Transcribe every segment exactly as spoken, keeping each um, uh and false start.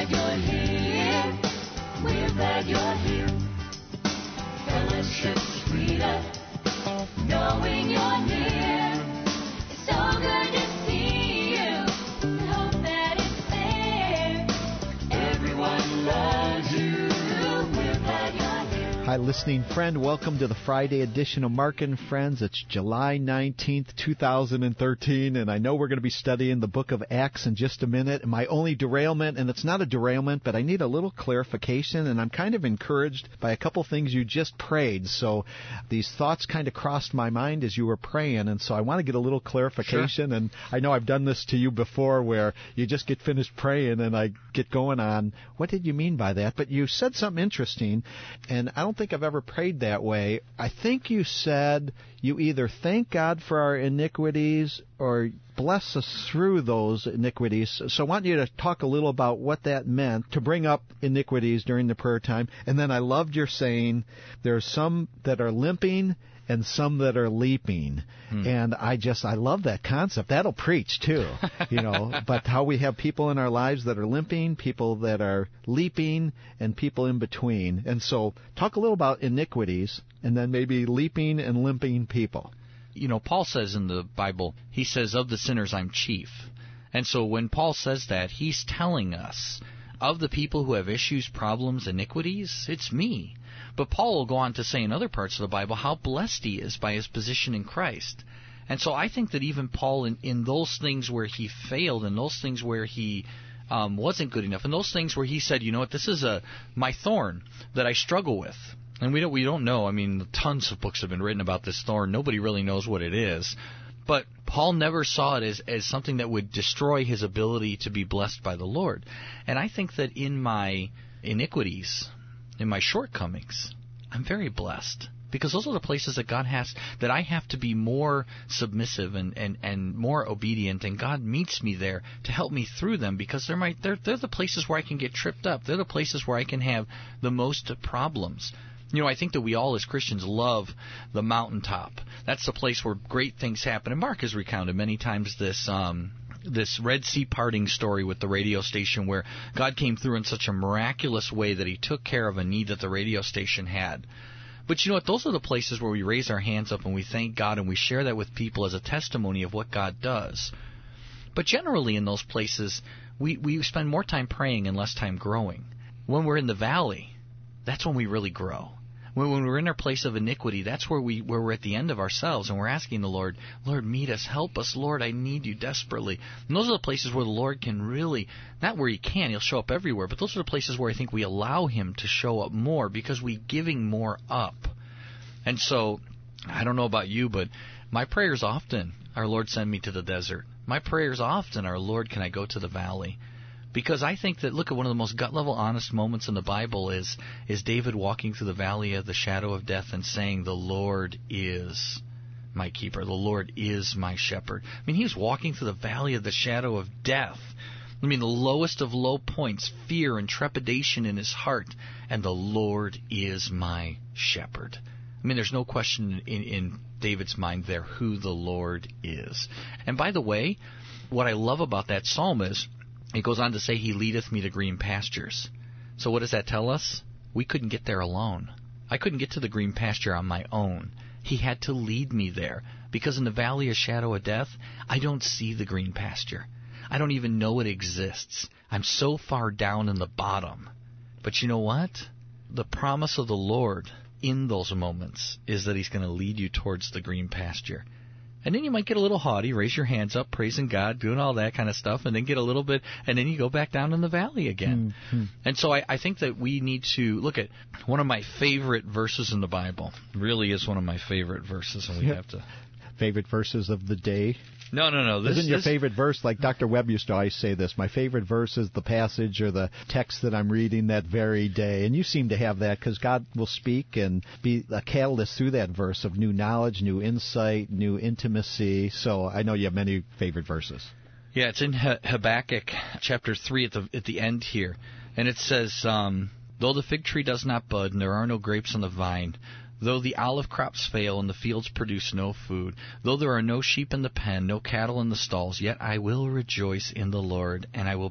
glad you're here. We're glad you're here. Fellowship's sweeter, knowing you're near. It's so good to see you. We hope that it's there. Everyone loves you. We're glad you're here. Hi, listening friend. Welcome to the Friday edition of Mark and Friends. It's July nineteenth, two thousand thirteen, and I know we're going to be studying the book of Acts in just a minute. And my only derailment, and it's not a derailment, but I need a little clarification, and I'm kind of encouraged by a couple things you just prayed. So these thoughts kind of crossed my mind as you were praying, and so I want to get a little clarification. Sure. And I know I've done this to you before where you just get finished praying, and I get going on, what did you mean by that? But you said something interesting, and I don't think I've ever prayed that way. I think you said you either thank God for our iniquities or bless us through those iniquities. So I want you to talk a little about what that meant to bring up iniquities during the prayer time. And then I loved your saying there's some that are limping and some that are leaping. Hmm. And I just, I love that concept. That'll preach too, you know, but how we have people in our lives that are limping, people that are leaping, and people in between. And so talk a little about iniquities and then maybe leaping and limping people. You know, Paul says in the Bible, he says, of the sinners I'm chief. And so when Paul says that, he's telling us, of the people who have issues, problems, iniquities, it's me. But Paul will go on to say in other parts of the Bible how blessed he is by his position in Christ. And so I think that even Paul, in, in those things where he failed, and those things where he um, wasn't good enough, and those things where he said, you know what, this is a my thorn that I struggle with. And we don't we don't know. I mean, tons of books have been written about this thorn. Nobody really knows what it is. But Paul never saw it as, as something that would destroy his ability to be blessed by the Lord. And I think that in my iniquities, in my shortcomings, I'm very blessed. Because those are the places that God has, that I have to be more submissive and, and, and more obedient, and God meets me there to help me through them, because they're, my, they're, they're the places where I can get tripped up. They're the places where I can have the most problems. You know, I think that we all as Christians love the mountaintop. That's the place where great things happen. And Mark has recounted many times this um, this Red Sea parting story with the radio station where God came through in such a miraculous way that he took care of a need that the radio station had. But you know what? Those are the places where we raise our hands up and we thank God and we share that with people as a testimony of what God does. But generally in those places, we, we spend more time praying and less time growing. When we're in the valley, that's when we really grow. When, when we're in our place of iniquity, that's where, we, where we're at the end of ourselves and we're asking the Lord, Lord, meet us, help us, Lord, I need you desperately. And those are the places where the Lord can really, not where he can, he'll show up everywhere, but those are the places where I think we allow him to show up more because we're giving more up. And so, I don't know about you, but my prayers often are, Lord, send me to the desert. My prayers often are, Lord, can I go to the valley? Because I think that, look, at one of the most gut-level honest moments in the Bible is is David walking through the valley of the shadow of death and saying, the Lord is my keeper. The Lord is my shepherd. I mean, he was walking through the valley of the shadow of death. I mean, the lowest of low points, fear and trepidation in his heart. And the Lord is my shepherd. I mean, there's no question in, in David's mind there who the Lord is. And by the way, what I love about that psalm is, it goes on to say, he leadeth me to green pastures. So what does that tell us? We couldn't get there alone. I couldn't get to the green pasture on my own. He had to lead me there. Because in the valley of shadow of death, I don't see the green pasture. I don't even know it exists. I'm so far down in the bottom. But you know what? The promise of the Lord in those moments is that he's going to lead you towards the green pasture. And then you might get a little haughty, raise your hands up, praising God, doing all that kind of stuff, and then get a little bit, and then you go back down in the valley again. Mm-hmm. And so I, I think that we need to look at one of my favorite verses in the Bible. Really is one of my favorite verses, and we have to... Favorite verses of the day? No, no, no. This Isn't your this... favorite verse, like Doctor Webb used to always say this, my favorite verse is the passage or the text that I'm reading that very day. And you seem to have that because God will speak and be a catalyst through that verse of new knowledge, new insight, new intimacy. So I know you have many favorite verses. Yeah, it's in Habakkuk chapter three at the at the end here. And it says, um, though the fig tree does not bud and there are no grapes on the vine, though the olive crops fail and the fields produce no food, though there are no sheep in the pen, no cattle in the stalls, yet I will rejoice in the Lord, and I will be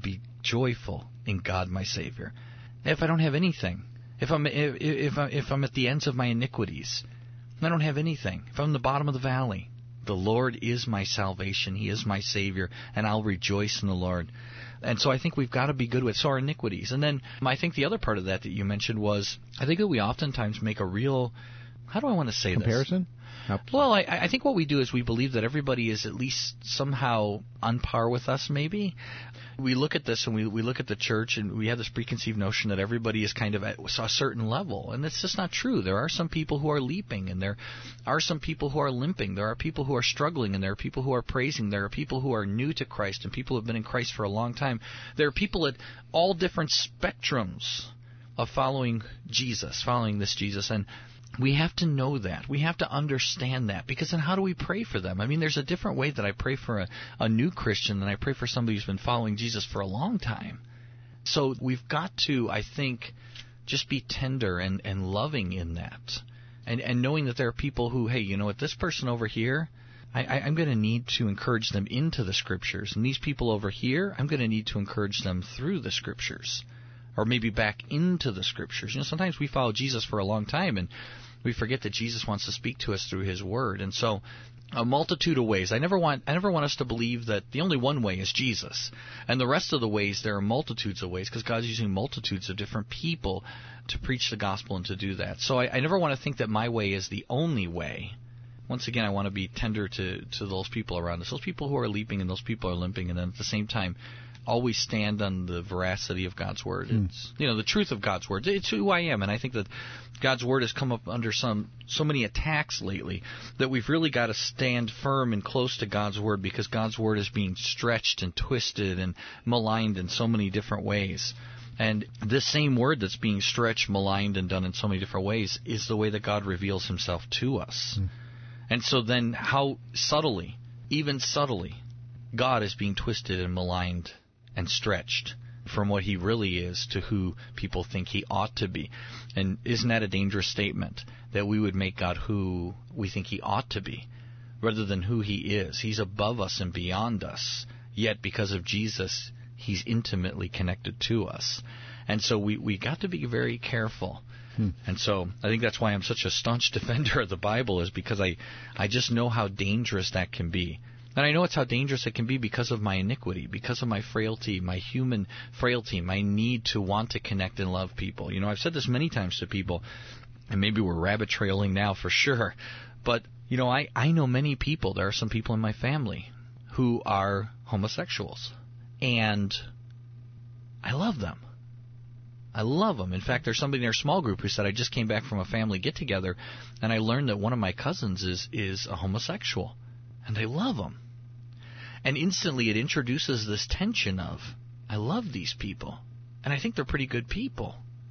joyful in God my Savior. If I don't have anything, if I'm if if, I, if I'm at the ends of my iniquities, I don't have anything. If I'm in the bottom of the valley, the Lord is my salvation. He is my Savior, and I'll rejoice in the Lord. And so I think we've got to be good with so our iniquities. And then I think the other part of that that you mentioned was, I think that we oftentimes make a real, how do I want to say Comparison? this? Well, I, I think what we do is we believe that everybody is at least somehow on par with us, maybe. We look at this and we, we look at the church and we have this preconceived notion that everybody is kind of at a certain level. And it's just not true. There are some people who are leaping, and there are some people who are limping. There are people who are struggling, and there are people who are praising. There are people who are new to Christ, and people who have been in Christ for a long time. There are people at all different spectrums of following Jesus, following this Jesus. And we have to know that. We have to understand that, because then how do we pray for them? I mean, there's a different way that I pray for a, a new Christian than I pray for somebody who's been following Jesus for a long time. So we've got to, I think, just be tender and, and loving in that, and, and knowing that there are people who, hey, you know what, this person over here, I, I, I'm going to need to encourage them into the Scriptures. And these people over here, I'm going to need to encourage them through the Scriptures, or maybe back into the Scriptures. You know, sometimes we follow Jesus for a long time, and we forget that Jesus wants to speak to us through His Word. And so a multitude of ways. I never want I never want us to believe that the only one way is Jesus. And the rest of the ways, there are multitudes of ways, because God's using multitudes of different people to preach the gospel and to do that. So I, I never want to think that my way is the only way. Once again, I want to be tender to, to those people around us, those people who are leaping and those people who are limping, and then at the same time, always stand on the veracity of God's Word. Mm. It's, you know, the truth of God's Word. It's who I am, and I think that God's Word has come up under some so many attacks lately that we've really got to stand firm and close to God's Word, because God's Word is being stretched and twisted and maligned in so many different ways. And this same Word that's being stretched, maligned, and done in so many different ways is the way that God reveals Himself to us. Mm. And so then how subtly, even subtly, God is being twisted and maligned and stretched from what He really is to who people think He ought to be. And isn't that a dangerous statement, that we would make God who we think He ought to be rather than who He is? He's above us and beyond us, yet because of Jesus, He's intimately connected to us. And so we we got to be very careful. Hmm. And so I think that's why I'm such a staunch defender of the Bible, is because I, I just know how dangerous that can be. And I know it's how dangerous it can be because of my iniquity, because of my frailty, my human frailty, my need to want to connect and love people. You know, I've said this many times to people, and maybe we're rabbit trailing now for sure, but, you know, I, I know many people, there are some people in my family who are homosexuals, and I love them. I love them. In fact, there's somebody in our small group who said, I just came back from a family get-together, and I learned that one of my cousins is, is a homosexual, and I love him. And instantly it introduces this tension of, I love these people, and I think they're pretty good people,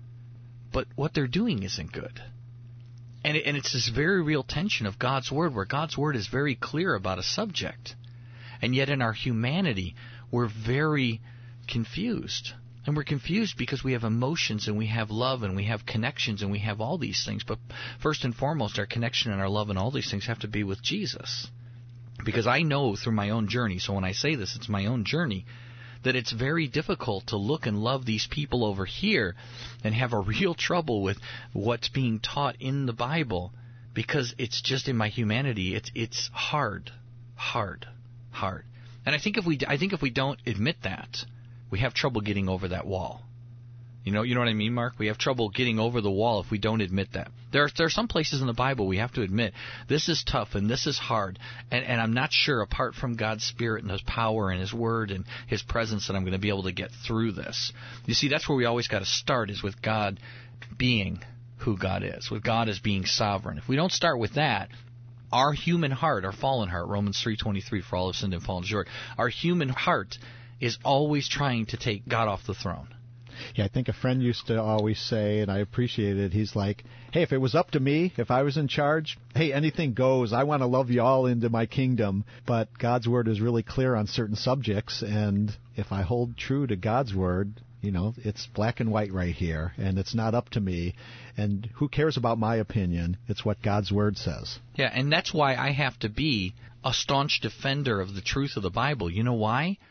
but what they're doing isn't good. And, it, and it's this very real tension of God's Word, where God's Word is very clear about a subject, and yet in our humanity, we're very confused. And we're confused because we have emotions, and we have love, and we have connections, and we have all these things. But first and foremost, our connection and our love and all these things have to be with Jesus. Because I know through my own journey, so when I say this, it's my own journey, that it's very difficult to look and love these people over here and have a real trouble with what's being taught in the Bible, because it's just in my humanity, it's it's hard, hard, hard. And I think if we I think if we don't admit that, we have trouble getting over that wall. You know, you know what I mean, Mark? We have trouble getting over the wall if we don't admit that. There are, there are some places in the Bible we have to admit, this is tough and this is hard, and, and I'm not sure, apart from God's Spirit and His power and His Word and His presence, that I'm going to be able to get through this. You see, that's where we always got to start, is with God being who God is, with God as being sovereign. If we don't start with that, our human heart, our fallen heart, Romans three twenty-three, for all have sinned and fallen short, our human heart is always trying to take God off the throne. Yeah, I think a friend used to always say, and I appreciate it, he's like, hey, if it was up to me, if I was in charge, hey, anything goes. I want to love you all into my kingdom. But God's Word is really clear on certain subjects, and if I hold true to God's Word, you know, it's black and white right here, and it's not up to me. And who cares about my opinion? It's what God's Word says. Yeah, and that's why I have to be a staunch defender of the truth of the Bible. You know why?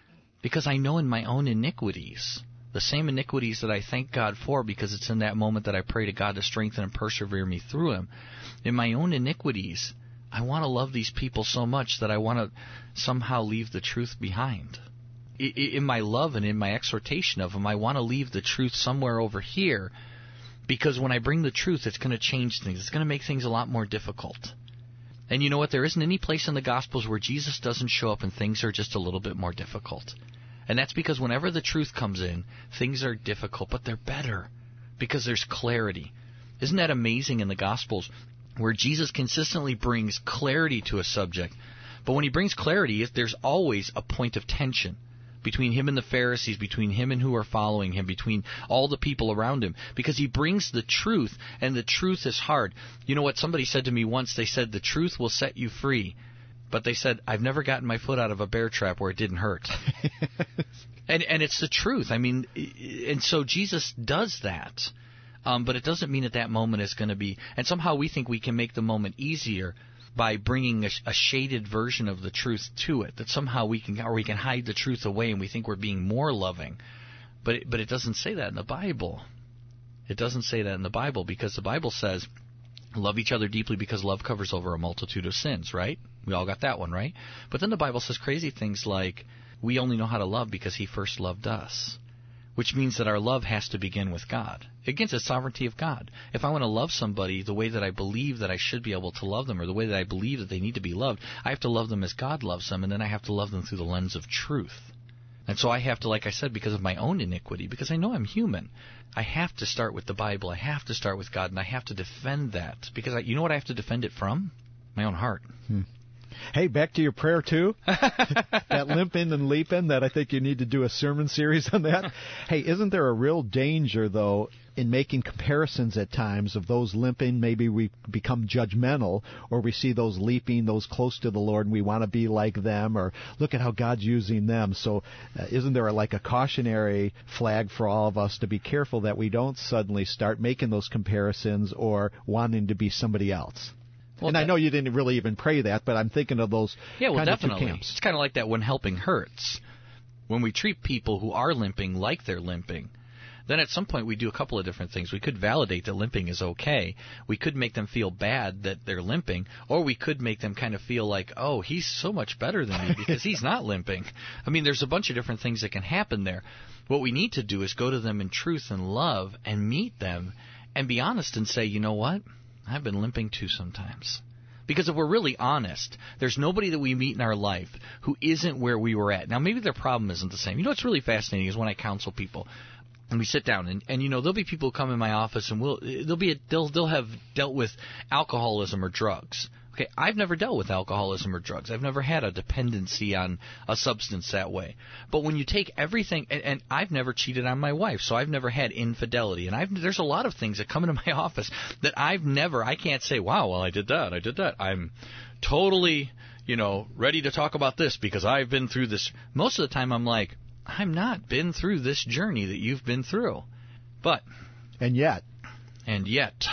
Because I know in my own iniquities, the same iniquities that I thank God for, because it's in that moment that I pray to God to strengthen and persevere me through them. In my own iniquities, I want to love these people so much that I want to somehow leave the truth behind. In my love and in my exhortation of them, I want to leave the truth somewhere over here, because when I bring the truth, it's going to change things. It's going to make things a lot more difficult. And you know what? There isn't any place in the Gospels where Jesus doesn't show up and things are just a little bit more difficult. And that's because whenever the truth comes in, things are difficult, but they're better because there's clarity. Isn't that amazing in the Gospels, where Jesus consistently brings clarity to a subject? But when he brings clarity, there's always a point of tension between him and the Pharisees, between him and who are following him, between all the people around him, because he brings the truth, and the truth is hard. You know what? Somebody said to me once, they said, the truth will set you free. But they said, I've never gotten my foot out of a bear trap where it didn't hurt. and and it's the truth. I mean, and so Jesus does that. Um, but it doesn't mean that that moment is going to be, and somehow we think we can make the moment easier by bringing a, a shaded version of the truth to it, that somehow we can, or we can hide the truth away and we think we're being more loving. But it, but it doesn't say that in the Bible. It doesn't say that in the Bible, because the Bible says, love each other deeply because love covers over a multitude of sins, right? We all got that one, right? But then the Bible says crazy things like, we only know how to love because he first loved us, which means that our love has to begin with God. Again, it's the sovereignty of God. If I want to love somebody the way that I believe that I should be able to love them, or the way that I believe that they need to be loved, I have to love them as God loves them, and then I have to love them through the lens of truth. And so I have to, like I said, because of my own iniquity, because I know I'm human, I have to start with the Bible. I have to start with God, and I have to defend that. Because I, you know what I have to defend it from? My own heart. Hmm. Hey, back to your prayer, too. That limping and leaping, that I think you need to do a sermon series on that. Hey, isn't there a real danger, though, in making comparisons at times of those limping? Maybe we become judgmental, or we see those leaping, those close to the Lord, and we want to be like them, or look at how God's using them. So uh, isn't there a, like a cautionary flag for all of us to be careful that we don't suddenly start making those comparisons or wanting to be somebody else? Well, and I know you didn't really even pray that, but I'm thinking of those yeah, well, kind definitely. of two camps. It's kind of like that when helping hurts. When we treat people who are limping like they're limping, then at some point we do a couple of different things. We could validate that limping is okay. We could make them feel bad that they're limping, or we could make them kind of feel like, oh, he's so much better than me because he's not limping. I mean, there's a bunch of different things that can happen there. What we need to do is go to them in truth and love and meet them and be honest and say, you know what? I've been limping too sometimes. Because if we're really honest, there's nobody that we meet in our life who isn't where we were at. Now, maybe their problem isn't the same. You know what's really fascinating is when I counsel people, and we sit down, and, and you know, there'll be people who come in my office, and we'll they'll be a, they'll they'll have dealt with alcoholism or drugs. Okay, I've never dealt with alcoholism or drugs. I've never had a dependency on a substance that way. But when you take everything, and, and I've never cheated on my wife, so I've never had infidelity. And I've, there's a lot of things that come into my office that I've never, I can't say, wow, well, I did that, I did that. I'm totally, you know, ready to talk about this because I've been through this. Most of the time I'm like, I've not been through this journey that you've been through. But. And yet. And yet.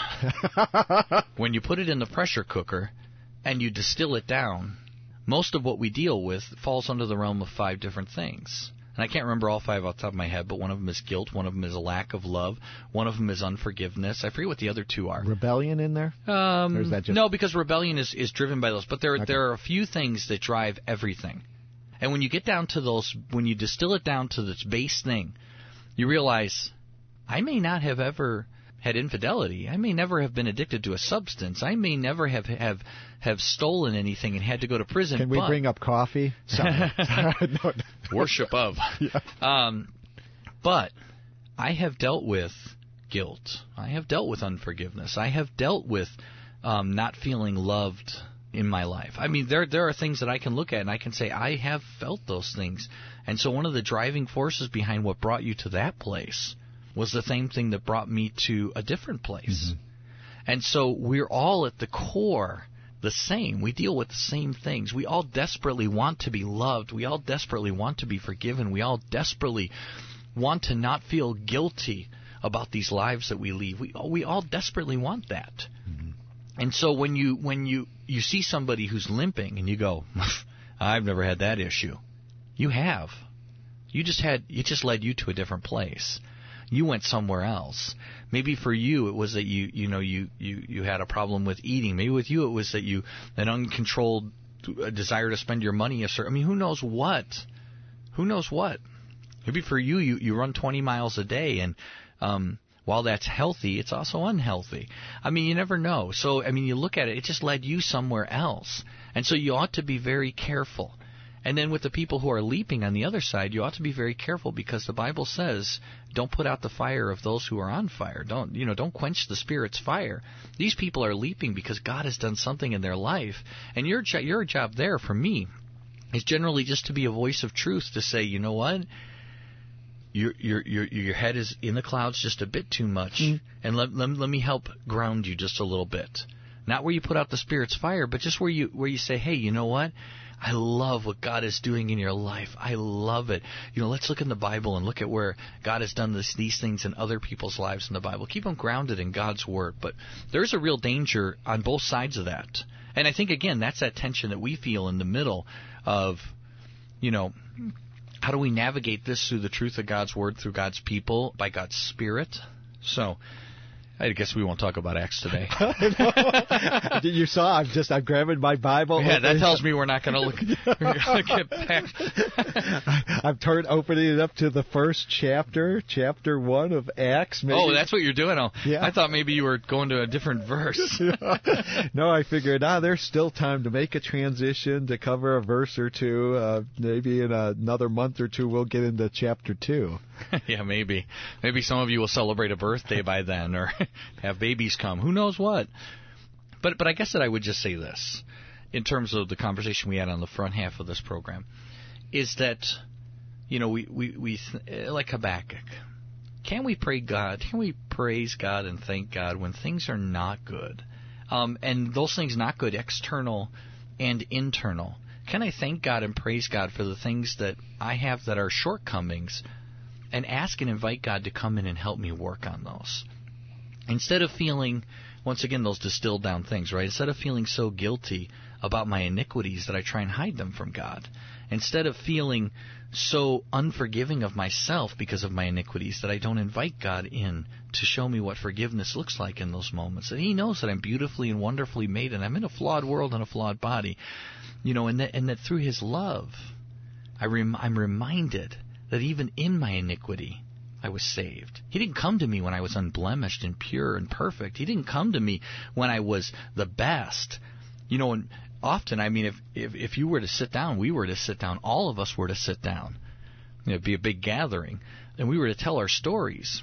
When you put it in the pressure cooker, and you distill it down, most of what we deal with falls under the realm of five different things. And I can't remember all five off the top of my head, but one of them is guilt, one of them is a lack of love, one of them is unforgiveness. I forget what the other two are. Rebellion in there? Um, or is that just... No, because rebellion is, is driven by those. But there, okay. there are a few things that drive everything. And when you get down to those, when you distill it down to this base thing, you realize, I may not have ever had infidelity. I may never have been addicted to a substance. I may never have have, have stolen anything and had to go to prison. Can we but bring up coffee? Sorry. no. Worship of. Yeah. Um, but I have dealt with guilt. I have dealt with unforgiveness. I have dealt with um, not feeling loved in my life. I mean, there there are things that I can look at and I can say, I have felt those things. And so one of the driving forces behind what brought you to that place was the same thing that brought me to a different place. Mm-hmm. And so we're all at the core the same. We deal with the same things. We all desperately want to be loved. We all desperately want to be forgiven. We all desperately want to not feel guilty about these lives that we lead. We we all desperately want that. Mm-hmm. And so when you when you, you see somebody who's limping and you go, I've never had that issue. You have. You just had it just led you to a different place. You went somewhere else. Maybe for you it was that you you know you, you, you had a problem with eating. Maybe with you it was that you an uncontrolled desire to spend your money a certain. I mean, who knows what? Who knows what? Maybe for you you, you run twenty miles a day, and um, while that's healthy, it's also unhealthy. I mean, you never know. So I mean, you look at it, it just led you somewhere else, and so you ought to be very careful. And then with the people who are leaping on the other side, you ought to be very careful, because the Bible says, don't put out the fire of those who are on fire. Don't, you know, don't quench the Spirit's fire. These people are leaping because God has done something in their life. And your, jo- your job there, for me, is generally just to be a voice of truth, to say, you know what? Your, your, your, your head is in the clouds just a bit too much. Mm. And let, let, let me help ground you just a little bit. Not where you put out the Spirit's fire, but just where you, where you say, hey, you know what? I love what God is doing in your life. I love it. You know, let's look in the Bible and look at where God has done this, these things in other people's lives in the Bible. Keep them grounded in God's Word. But there's a real danger on both sides of that. And I think, again, that's that tension that we feel in the middle of, you know, how do we navigate this through the truth of God's Word, through God's people, by God's Spirit? So I guess we won't talk about Acts today. You saw, I'm just, I'm grabbing my Bible. Yeah, that tells me we're not going to look get back. I'm turned, opening it up to the first chapter, chapter one of Acts. Maybe. Oh, that's what you're doing? Oh, yeah. I thought maybe you were going to a different verse. No, I figured, ah, there's still time to make a transition, to cover a verse or two. Uh, maybe in another month or two we'll get into chapter two. Yeah, maybe. Maybe some of you will celebrate a birthday by then, or have babies come. Who knows what? But but I guess that I would just say this, in terms of the conversation we had on the front half of this program, is that, you know, we, we, we like Habakkuk, can we pray God, can we praise God and thank God when things are not good? Um, and those things not good, external and internal. Can I thank God and praise God for the things that I have that are shortcomings, and ask and invite God to come in and help me work on those? Instead of feeling, once again, those distilled down things, right? Instead of feeling so guilty about my iniquities that I try and hide them from God. Instead of feeling so unforgiving of myself because of my iniquities that I don't invite God in to show me what forgiveness looks like in those moments. And He knows that I'm beautifully and wonderfully made, and I'm in a flawed world and a flawed body. You know, and that, and that through His love, I rem- I'm reminded that even in my iniquity, I was saved. He didn't come to me when I was unblemished and pure and perfect. He didn't come to me when I was the best. You know, and often, I mean, if, if, if you were to sit down, we were to sit down, all of us were to sit down. You know, it'd be a big gathering, and we were to tell our stories.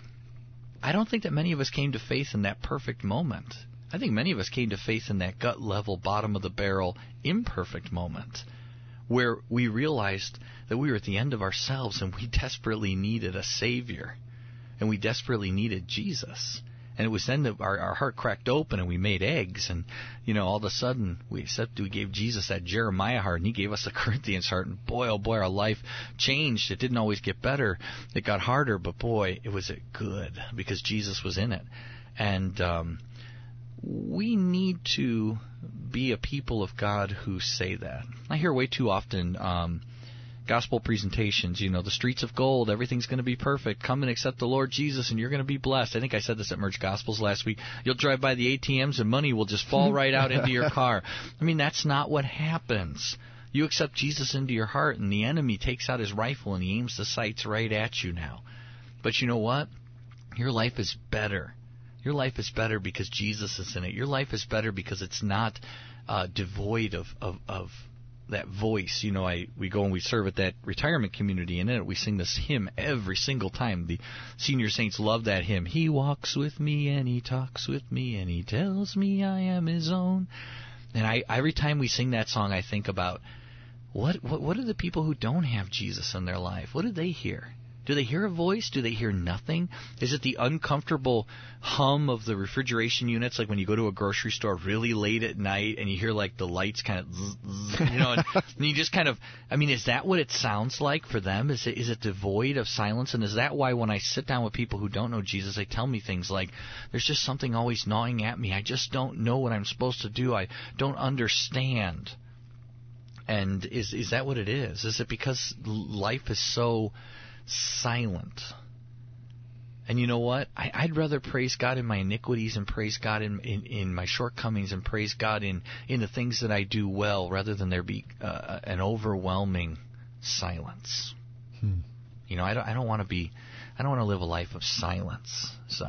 I don't think that many of us came to faith in that perfect moment. I think many of us came to faith in that gut level, bottom of the barrel, imperfect moment, where we realized that we were at the end of ourselves and we desperately needed a Savior, and we desperately needed Jesus. And it was then that our, our heart cracked open and we made eggs, and, you know, all of a sudden we accepted, we gave Jesus that Jeremiah heart, and He gave us a Corinthians heart, and boy, oh boy, our life changed. It didn't always get better. It got harder, but boy, it was good because Jesus was in it. And um, we need to be a people of God who say that. I hear way too often um, gospel presentations, you know, the streets of gold, everything's going to be perfect. Come and accept the Lord Jesus and you're going to be blessed. I think I said this at Merge Gospels last week. You'll drive by the A T Ms and money will just fall right out into your car. I mean, that's not what happens. You accept Jesus into your heart and the enemy takes out his rifle and he aims the sights right at you now. But you know what? Your life is better. Your life is better because Jesus is in it. Your life is better because it's not uh, devoid of, of, of that voice. You know, I we go and we serve at that retirement community, and in it we sing this hymn every single time. The senior saints love that hymn. He walks with me and He talks with me and He tells me I am His own. And I every time we sing that song, I think about what what what are the people who don't have Jesus in their life? What do they hear? Do they hear a voice? Do they hear nothing? Is it the uncomfortable hum of the refrigeration units, like when you go to a grocery store really late at night and you hear like the lights kind of, zzz, zzz, you know, and, and you just kind of, I mean, is that what it sounds like for them? Is it is it devoid of silence? And is that why when I sit down with people who don't know Jesus, they tell me things like, there's just something always gnawing at me. I just don't know what I'm supposed to do. I don't understand. And is is that what it is? Is it because life is so silent? And you know what? I, I'd rather praise God in my iniquities and praise God in, in, in my shortcomings and praise God in, in the things that I do well rather than there be uh, an overwhelming silence. Hmm. You know, I don't, I don't want to be, I don't want to live a life of silence. So.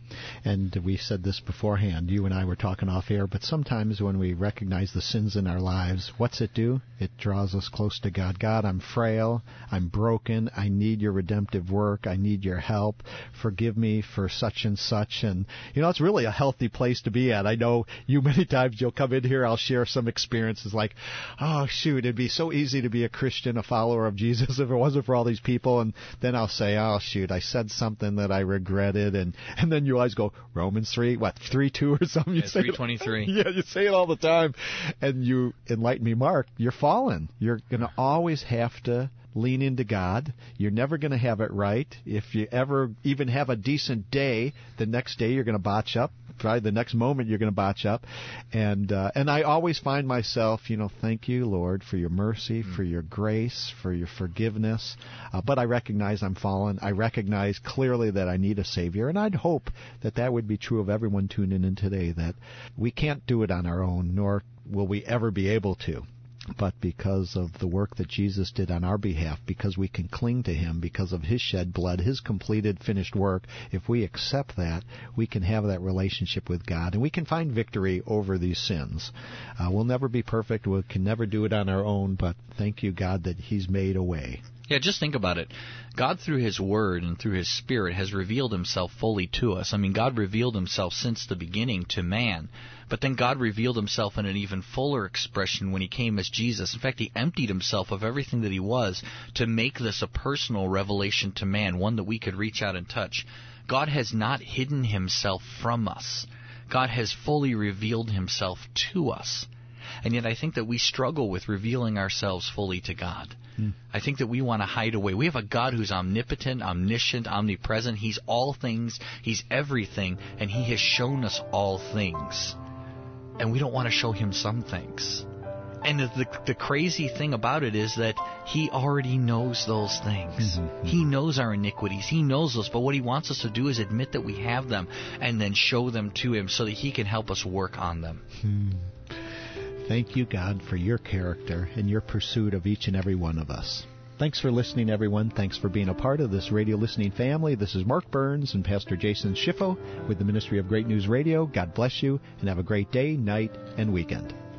And we said this beforehand. You and I were talking off air, but sometimes when we recognize the sins in our lives, what's it do? It draws us close to God. God, I'm frail. I'm broken. I need your redemptive work. I need your help. Forgive me for such and such. And, you know, it's really a healthy place to be at. I know you many times you'll come in here, I'll share some experiences like, oh, shoot, it'd be so easy to be a Christian, a follower of Jesus if it wasn't for all these people. And then I'll say, oh, shoot, I said something that I regretted. And, and then you always go, Romans three, what, three two or something? You Yeah, say three twenty-three. Yeah, you say it all the time. And you enlighten me, Mark, you're fallen. You're going to always have to lean into God. You're never going to have it right. If you ever even have a decent day, the next day you're going to botch up. Probably the next moment you're going to botch up. And uh, and I always find myself, you know, thank you, Lord, for your mercy, mm. for your grace, for your forgiveness. Uh, but I recognize I'm fallen. I recognize clearly that I need a Savior. And I'd hope that that would be true of everyone tuning in today, that we can't do it on our own, nor will we ever be able to. But because of the work that Jesus did on our behalf, because we can cling to him, because of his shed blood, his completed, finished work, if we accept that, we can have that relationship with God, and we can find victory over these sins. Uh, we'll never be perfect. We can never do it on our own, but thank you, God, that he's made a way. Yeah, just think about it. God, through his word and through his spirit, has revealed himself fully to us. I mean, God revealed himself since the beginning to man. But then God revealed himself in an even fuller expression when he came as Jesus. In fact, he emptied himself of everything that he was to make this a personal revelation to man, one that we could reach out and touch. God has not hidden himself from us. God has fully revealed himself to us. And yet I think that we struggle with revealing ourselves fully to God. Hmm. I think that we want to hide away. We have a God who's omnipotent, omniscient, omnipresent. He's all things. He's everything. And he has shown us all things. And we don't want to show him some things. And the, the crazy thing about it is that he already knows those things. Mm-hmm. He knows our iniquities. He knows those. But what he wants us to do is admit that we have them and then show them to him so that he can help us work on them. Hmm. Thank you, God, for your character and your pursuit of each and every one of us. Thanks for listening, everyone. Thanks for being a part of this radio listening family. This is Mark Burns and Pastor Jason Schiffo with the Ministry of Great News Radio. God bless you, and have a great day, night, and weekend.